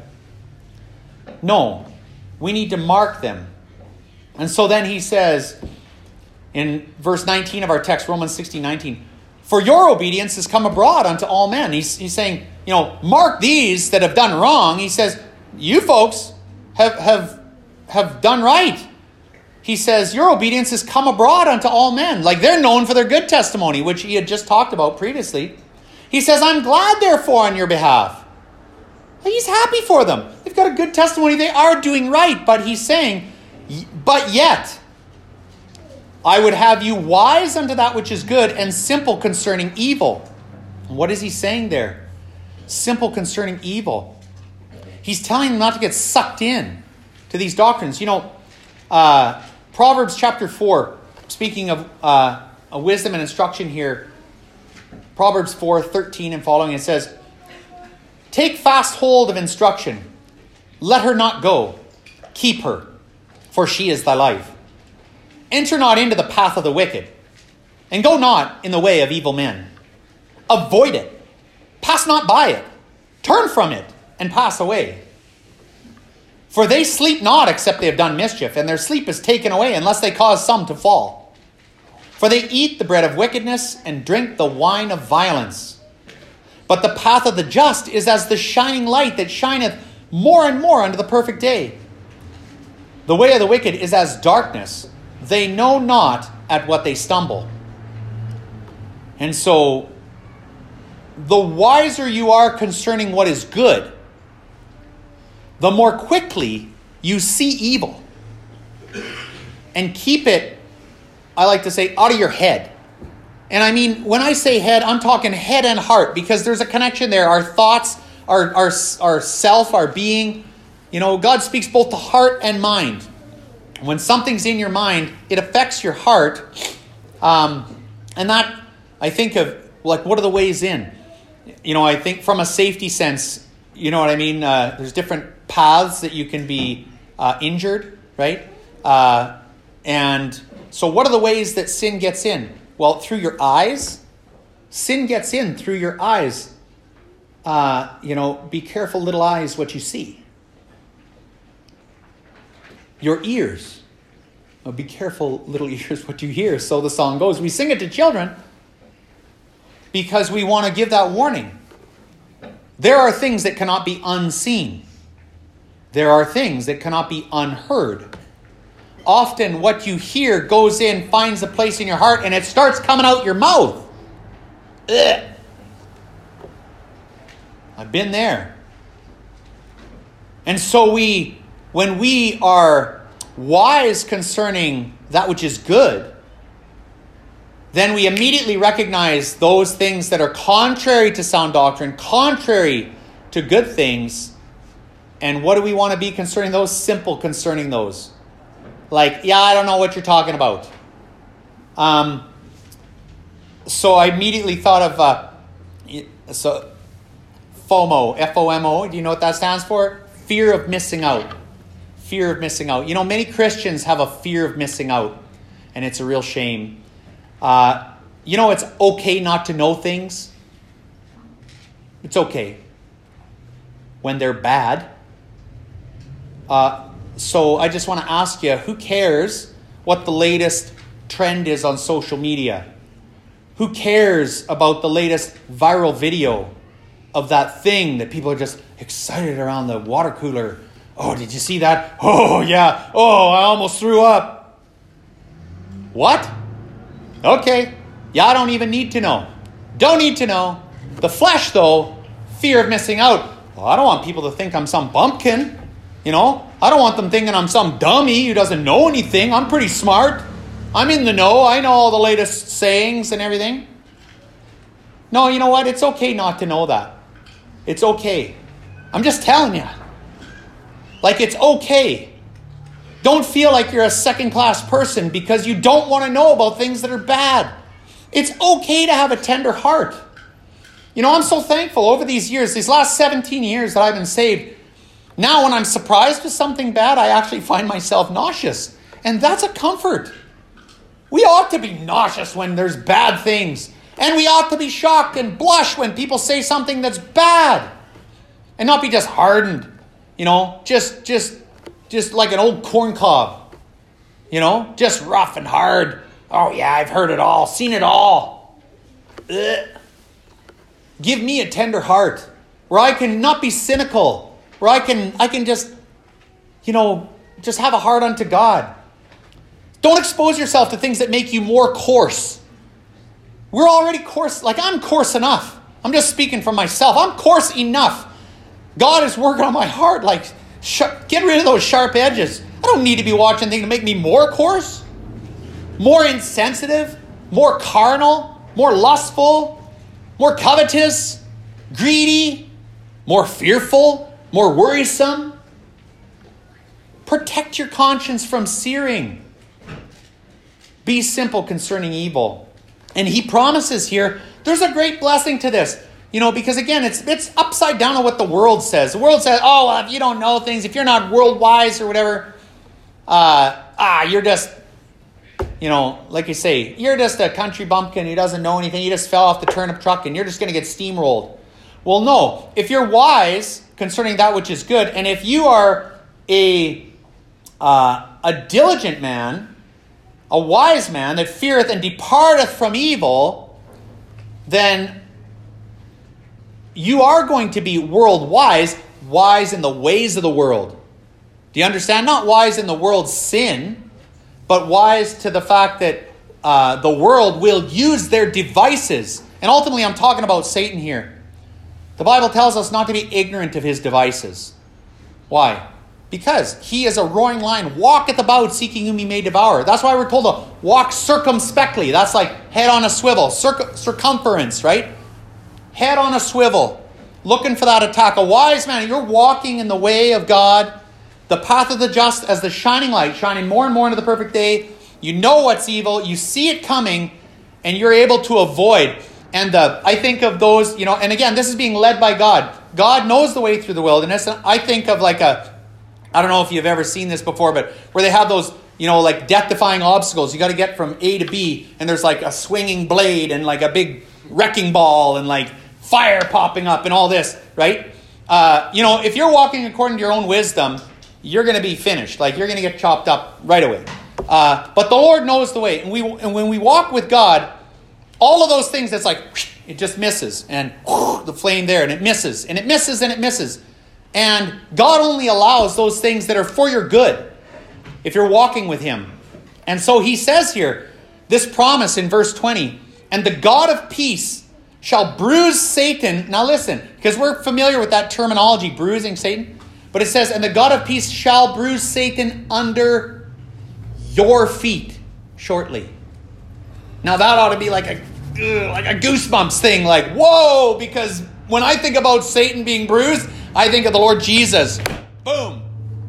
No, we need to mark them. And so then he says in verse nineteen of our text, Romans sixteen nineteen, for your obedience has come abroad unto all men. He's, he's saying, you know, mark these that have done wrong. He says, you folks have, have, have done right. He says, your obedience has come abroad unto all men. Like they're known for their good testimony, which he had just talked about previously. He says, I'm glad, therefore, on your behalf. He's happy for them. They've got a good testimony. They are doing right. But he's saying, but yet, I would have you wise unto that which is good and simple concerning evil. What is he saying there? Simple concerning evil. He's telling them not to get sucked in to these doctrines. You know, uh, Proverbs chapter four, speaking of uh, a wisdom and instruction here, Proverbs four thirteen and following, it says, take fast hold of instruction. Let her not go. Keep her, for she is thy life. Enter not into the path of the wicked, and go not in the way of evil men. Avoid it. Pass not by it. Turn from it, and pass away. For they sleep not except they have done mischief, and their sleep is taken away unless they cause some to fall. For they eat the bread of wickedness, and drink the wine of violence. But the path of the just is as the shining light that shineth more and more unto the perfect day. The way of the wicked is as darkness. They know not at what they stumble. And so, the wiser you are concerning what is good, the more quickly you see evil. And keep it, I like to say, out of your head. And I mean, when I say head, I'm talking head and heart, because there's a connection there. Our thoughts, our, our, our self, our being. You know, God speaks both to heart and mind. When something's in your mind, it affects your heart. Um, and that, I think of, like, what are the ways in? You know, I think from a safety sense, you know what I mean? Uh, there's different paths that you can be uh, injured, right? Uh, and so what are the ways that sin gets in? Well, through your eyes. Sin gets in through your eyes. Uh, you know, be careful, little eyes, what you see. Your ears. Oh, be careful, little ears, what you hear. So the song goes. We sing it to children because we want to give that warning. There are things that cannot be unseen. There are things that cannot be unheard. Often what you hear goes in, finds a place in your heart, and it starts coming out your mouth. Ugh. I've been there. And so we... When we are wise concerning that which is good, then we immediately recognize those things that are contrary to sound doctrine, contrary to good things. And what do we want to be concerning those? Simple concerning those. Like, yeah, I don't know what you're talking about. Um, so I immediately thought of uh, so FOMO, F O M O. Do you know what that stands for? Fear of missing out. Fear of missing out. You know, many Christians have a fear of missing out, and it's a real shame. Uh, you know, it's okay not to know things. It's okay when they're bad. Uh, so I just want to ask you, who cares what the latest trend is on social media? Who cares about the latest viral video of that thing that people are just excited around the water cooler? Oh, did you see that? Oh, yeah. Oh, I almost threw up. What? Okay. Yeah, I don't even need to know. Don't need to know. The flesh, though, fear of missing out. Well, I don't want people to think I'm some bumpkin. You know, I don't want them thinking I'm some dummy who doesn't know anything. I'm pretty smart. I'm in the know. I know all the latest sayings and everything. No, you know what? It's okay not to know that. It's okay. I'm just telling you. Like, it's okay. Don't feel like you're a second-class person because you don't want to know about things that are bad. It's okay to have a tender heart. You know, I'm so thankful over these years, these last seventeen years that I've been saved. Now, when I'm surprised with something bad, I actually find myself nauseous. And that's a comfort. We ought to be nauseous when there's bad things. And we ought to be shocked and blush when people say something that's bad. And not be just hardened, you know, just just just like an old corn cob, you know, just rough and hard. Oh yeah, I've heard it all, seen it all. Ugh. Give me a tender heart where I can not be cynical, where I can I can just, you know, just have a heart unto God. Don't expose yourself to things that make you more coarse. We're already coarse, like I'm coarse enough. I'm just speaking for myself. I'm coarse enough. God is working on my heart, like, sh- get rid of those sharp edges. I don't need to be watching things to make me more coarse, more insensitive, more carnal, more lustful, more covetous, greedy, more fearful, more worrisome. Protect your conscience from searing. Be simple concerning evil. And he promises here, there's a great blessing to this. You know, because again, it's it's upside down on what the world says. The world says, oh, well, if you don't know things, if you're not world wise or whatever, uh, ah, you're just, you know, like you say, you're just a country bumpkin who doesn't know anything. You just fell off the turnip truck and you're just going to get steamrolled. Well, no. If you're wise concerning that which is good, and if you are a uh, a diligent man, a wise man that feareth and departeth from evil, then you are going to be world wise, wise in the ways of the world. Do you understand? Not wise in the world's sin, but wise to the fact that uh, the world will use their devices. And ultimately, I'm talking about Satan here. The Bible tells us not to be ignorant of his devices. Why? Because he is a roaring lion, walketh about seeking whom he may devour. That's why we're told to walk circumspectly. That's like head on a swivel, circ- circumference, right? Head on a swivel, looking for that attack. A wise man, you're walking in the way of God, the path of the just as the shining light, shining more and more into the perfect day. You know what's evil, you see it coming, and you're able to avoid. And uh, I think of those, you know, and again, this is being led by God. God knows the way through the wilderness. And I think of like a, I don't know if you've ever seen this before, but where they have those, you know, like death-defying obstacles. You got to get from A to B, and there's like a swinging blade and like a big wrecking ball and like fire popping up and all this, right? Uh, you know, if you're walking according to your own wisdom, you're going to be finished. Like you're going to get chopped up right away. Uh, but the Lord knows the way. And we and when we walk with God, all of those things that's like, it just misses. And the flame there, and it misses, and it misses, and it misses. And God only allows those things that are for your good if you're walking with him. And so he says here, this promise in verse twenty, and the God of peace shall bruise Satan. Now listen, because we're familiar with that terminology, bruising Satan. But it says, and the God of peace shall bruise Satan under your feet shortly. Now that ought to be like a, like a goosebumps thing. Like, whoa, because when I think about Satan being bruised, I think of the Lord Jesus. Boom.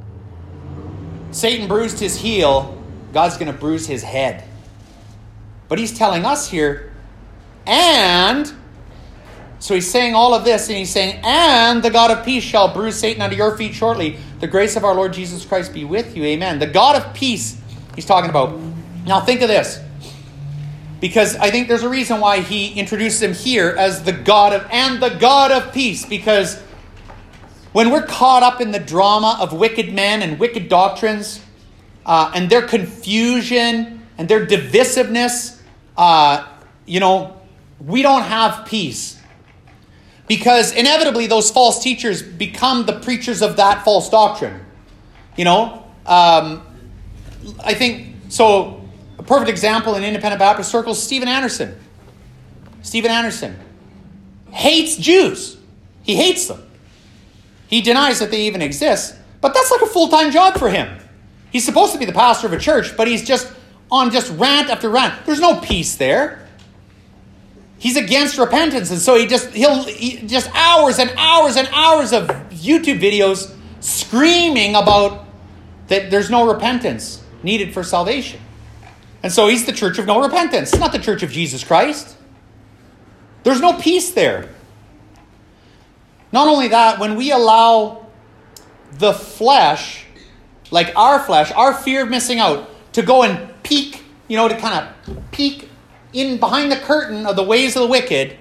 Satan bruised his heel. God's going to bruise his head. But he's telling us here, and, so he's saying all of this, and he's saying, and the God of peace shall bruise Satan under your feet shortly. The grace of our Lord Jesus Christ be with you. Amen. The God of peace he's talking about. Now think of this. Because I think there's a reason why he introduces him here as the God of, and the God of peace. Because when we're caught up in the drama of wicked men and wicked doctrines, uh, and their confusion and their divisiveness, uh, you know, we don't have peace. Because inevitably those false teachers become the preachers of that false doctrine. You know, um, I think, so a perfect example in independent Baptist circles, Stephen Anderson. Stephen Anderson hates Jews. He hates them. He denies that they even exist, but that's like a full-time job for him. He's supposed to be the pastor of a church, but he's just on just rant after rant. There's no peace there. He's against repentance, and so he just he'll he, just hours and hours and hours of YouTube videos screaming about that there's no repentance needed for salvation. And so he's the church of no repentance. It's not the church of Jesus Christ. There's no peace there. Not only that, when we allow the flesh, like our flesh, our fear of missing out, to go and peak you know, to kind of peek in behind the curtain of the ways of the wicked,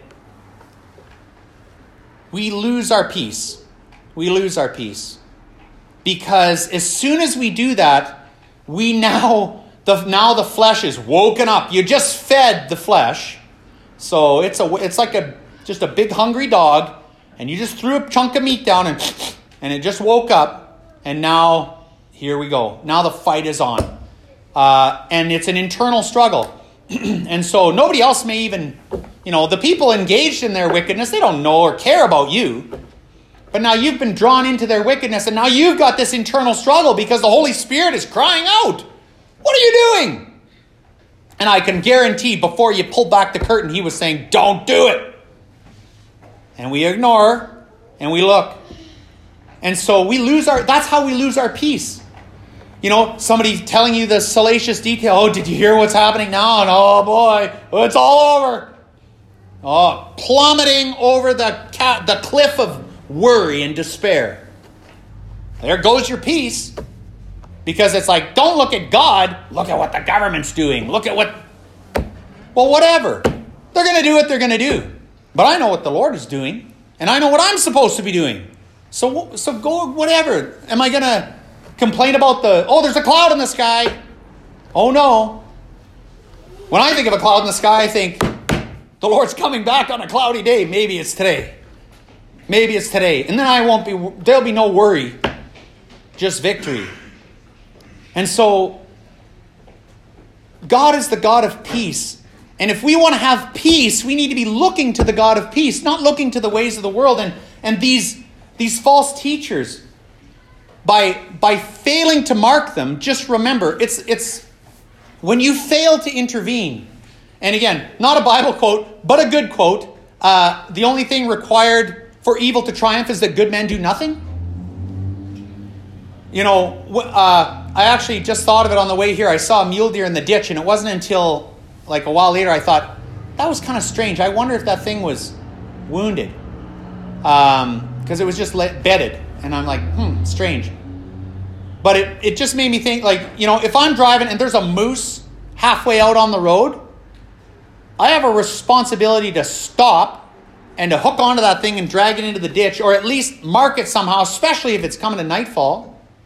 we lose our peace. We lose our peace. Because as soon as we do that, we now, the now the flesh is woken up. You just fed the flesh. So it's a it's like a just a big hungry dog, and you just threw a chunk of meat down and and it just woke up, and now here we go. Now the fight is on. Uh, and it's an internal struggle. And so nobody else may even, you know, the people engaged in their wickedness, they don't know or care about you. But now you've been drawn into their wickedness, and now you've got this internal struggle because the Holy Spirit is crying out, what are you doing? And I can guarantee before you pulled back the curtain, he was saying, don't do it. And we ignore, and we look. And so we lose our, that's how we lose our peace. You know, somebody telling you the salacious detail. Oh, did you hear what's happening now? And oh boy, it's all over. Oh, plummeting over the ca- the cliff of worry and despair. There goes your peace. Because it's like, don't look at God. Look at what the government's doing. Look at what... Well, whatever. They're going to do what they're going to do. But I know what the Lord is doing. And I know what I'm supposed to be doing. So, so go whatever. Am I going to complain about the... Oh, there's a cloud in the sky. Oh, no. When I think of a cloud in the sky, I think, the Lord's coming back on a cloudy day. Maybe it's today. Maybe it's today. And then I won't be... There'll be no worry. Just victory. And so, God is the God of peace. And if we want to have peace, we need to be looking to the God of peace, not looking to the ways of the world. And, and these, these false teachers, by, by failing to mark them, just remember, it's, it's when you fail to intervene. And again, not a Bible quote, but a good quote. Uh, the only thing required for evil to triumph is that good men do nothing. You know, uh, I actually just thought of it on the way here. I saw a mule deer in the ditch, and it wasn't until like a while later I thought, that was kind of strange. I wonder if that thing was wounded. Um, because it was just let, bedded. And I'm like, hmm, strange. But it, it just made me think, like, you know, if I'm driving and there's a moose halfway out on the road, I have a responsibility to stop and to hook onto that thing and drag it into the ditch, or at least mark it somehow, especially if it's coming to nightfall.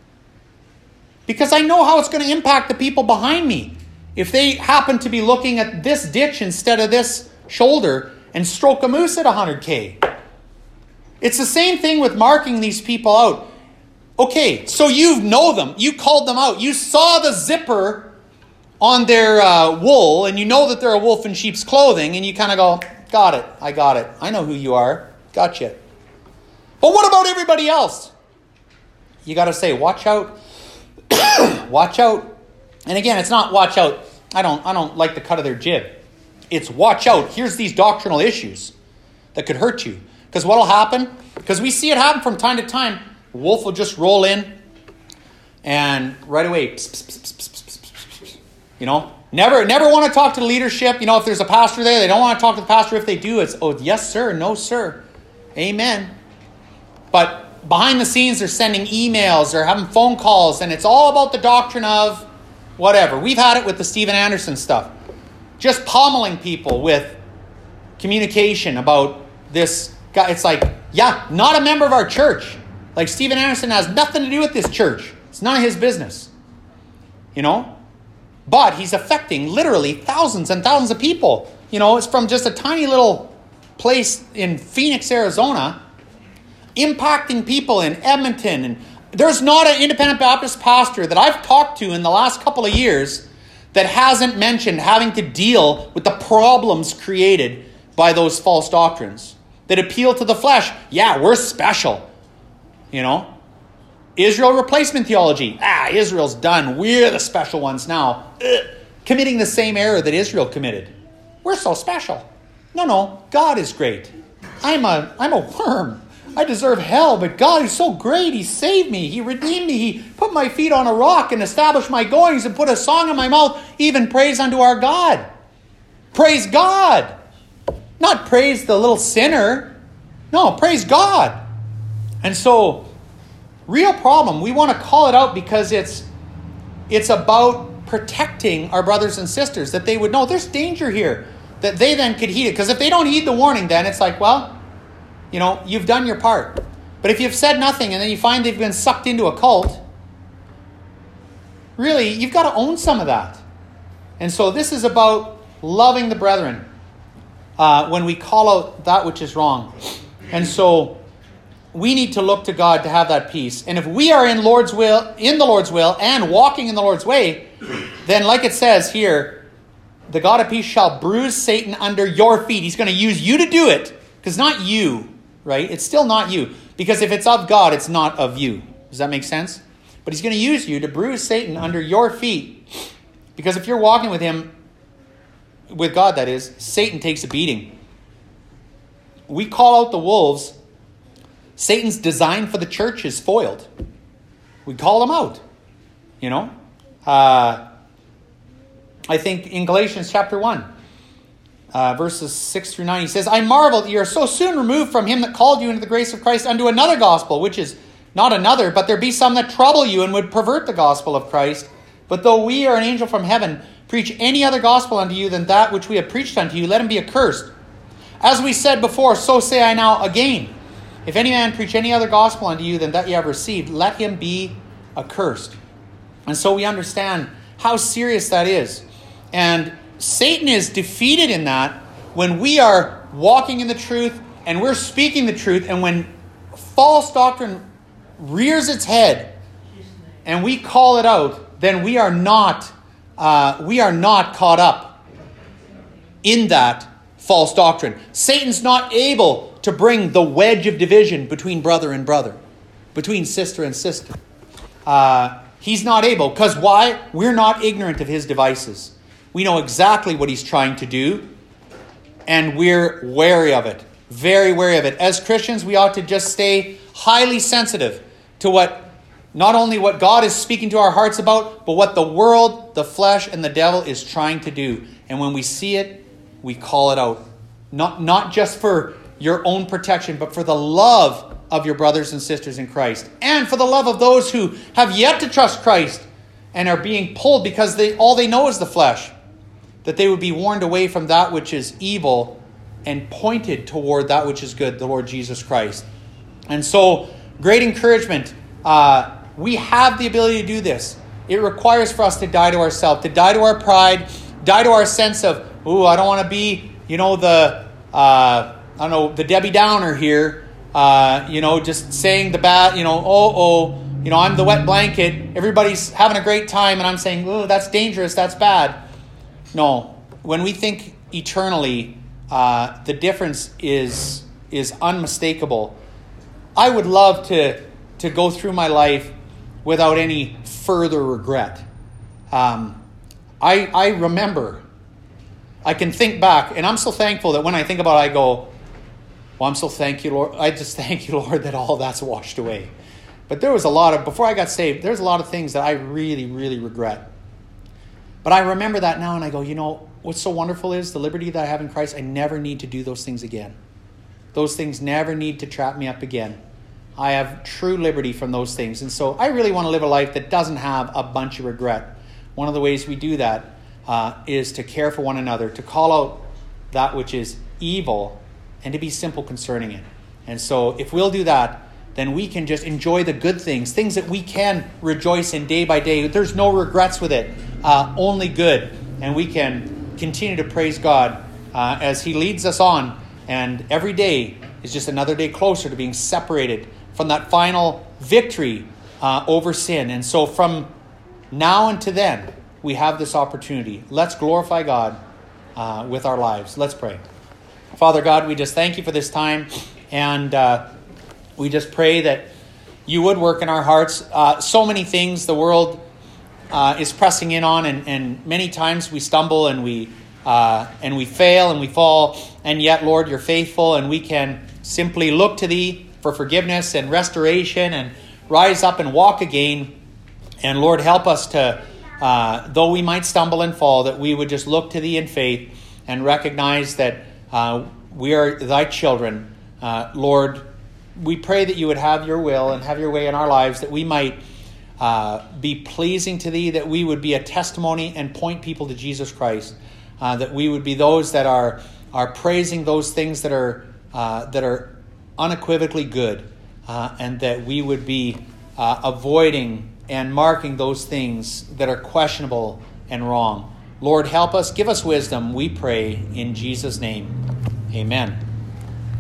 Because I know how it's going to impact the people behind me. If they happen to be looking at this ditch instead of this shoulder and stroke a moose at one hundred K. It's the same thing with marking these people out. Okay, so you know them. You called them out. You saw the zipper on their uh, wool, and you know that they're a wolf in sheep's clothing, and you kind of go, got it, I got it. I know who you are. Gotcha. But what about everybody else? You got to say, watch out. Watch out. And again, it's not watch out. I don't I don't like the cut of their jib. It's watch out. Here's these doctrinal issues that could hurt you. Because what will happen? Because we see it happen from time to time. The wolf will just roll in and right away, pss, pss, pss, pss, pss, pss, pss, you know, never never want to talk to the leadership. You know, if there's a pastor there, they don't want to talk to the pastor. If they do, it's, oh, yes, sir, no, sir. Amen. But behind the scenes, they're sending emails, they're having phone calls, and it's all about the doctrine of whatever. We've had it with the Steven Anderson stuff. Just pommeling people with communication about this guy. It's like, yeah, not a member of our church. Like, Steven Anderson has nothing to do with this church. It's none of his business. You know? But he's affecting literally thousands and thousands of people. You know, it's from just a tiny little place in Phoenix, Arizona, impacting people in Edmonton. And there's not an independent Baptist pastor that I've talked to in the last couple of years that hasn't mentioned having to deal with the problems created by those false doctrines that appeal to the flesh. Yeah, we're special. You know? Israel replacement theology. Ah, Israel's done. We're the special ones now. Ugh. Committing the same error that Israel committed. We're so special. No, no. God is great. I'm a, I'm a worm. I deserve hell, but God is so great. He saved me. He redeemed me. He put my feet on a rock and established my goings and put a song in my mouth. Even praise unto our God. Praise God. Not praise the little sinner. No, praise God. And so, real problem. We want to call it out because it's it's about protecting our brothers and sisters, that they would know there's danger here, that they then could heed it. Because if they don't heed the warning, then it's like, well, you know, you've done your part. But if you've said nothing and then you find they've been sucked into a cult, really, you've got to own some of that. And so this is about loving the brethren uh, when we call out that which is wrong. And so we need to look to God to have that peace. And if we are in Lord's will, in the Lord's will and walking in the Lord's way, then like it says here, the God of peace shall bruise Satan under your feet. He's going to use you to do it. Because not you, right? It's still not you. Because if it's of God, it's not of you. Does that make sense? But he's going to use you to bruise Satan under your feet. Because if you're walking with him, with God that is, Satan takes a beating. We call out the wolves. Satan's design for the church is foiled. We call them out. You know? Uh, I think in Galatians chapter one, uh, verses six through nine, he says, I marvel that you are so soon removed from him that called you into the grace of Christ unto another gospel, which is not another, but there be some that trouble you and would pervert the gospel of Christ. But though we are an angel from heaven, preach any other gospel unto you than that which we have preached unto you, let him be accursed. As we said before, so say I now again. If any man preach any other gospel unto you than that ye have received, let him be accursed. And so we understand how serious that is. And Satan is defeated in that when we are walking in the truth and we're speaking the truth, and when false doctrine rears its head and we call it out, then we are not uh, we are not caught up in that false doctrine. Satan's not able to bring the wedge of division between brother and brother, between sister and sister. Uh, he's not able. Because why? We're not ignorant of his devices. We know exactly what he's trying to do, and we're wary of it. Very wary of it. As Christians, we ought to just stay highly sensitive to what, not only what God is speaking to our hearts about, but what the world, the flesh, and the devil is trying to do. And when we see it, we call it out. Not, not just for your own protection, but for the love of your brothers and sisters in Christ. And for the love of those who have yet to trust Christ and are being pulled because they all they know is the flesh. That they would be warned away from that which is evil and pointed toward that which is good, the Lord Jesus Christ. And so, great encouragement. Uh, we have the ability to do this. It requires for us to die to ourselves, to die to our pride, die to our sense of, ooh, I don't want to be, you know, the, uh, I don't know, the Debbie Downer here, uh, you know, just saying the bad, you know, oh, oh, you know, I'm the wet blanket. Everybody's having a great time, and I'm saying, oh, that's dangerous, that's bad. No, when we think eternally, uh, the difference is is unmistakable. I would love to to go through my life without any further regret. Um, I I remember, I can think back, and I'm so thankful that when I think about it, I go, well, I'm so thank you, Lord. I just thank you, Lord, that all that's washed away. But there was a lot of, before I got saved, there's a lot of things that I really, really regret. But I remember that now, and I go, you know, what's so wonderful is the liberty that I have in Christ. I never need to do those things again. Those things never need to trap me up again. I have true liberty from those things. And so I really want to live a life that doesn't have a bunch of regret. One of the ways we do that uh, is to care for one another, to call out that which is evil, and to be simple concerning it. And so if we'll do that, then we can just enjoy the good things, things that we can rejoice in day by day. There's no regrets with it, uh, only good. And we can continue to praise God uh, as he leads us on. And every day is just another day closer to being separated from that final victory uh, over sin. And so from now until then, we have this opportunity. Let's glorify God uh, with our lives. Let's pray. Father God, we just thank you for this time. And uh, we just pray that you would work in our hearts. Uh, so many things the world uh, is pressing in on, and, and many times we stumble and we uh, and we fail and we fall. And yet, Lord, you're faithful, and we can simply look to thee for forgiveness and restoration and rise up and walk again. And Lord, help us to, uh, though we might stumble and fall, that we would just look to thee in faith and recognize that uh, we are thy children. Uh, Lord, we pray that you would have your will and have your way in our lives, that we might uh, be pleasing to thee, that we would be a testimony and point people to Jesus Christ, uh, that we would be those that are are praising those things that are uh, that are unequivocally good, uh, and that we would be uh, avoiding and marking those things that are questionable and wrong. Lord, help us, give us wisdom, we pray in Jesus' name. Amen.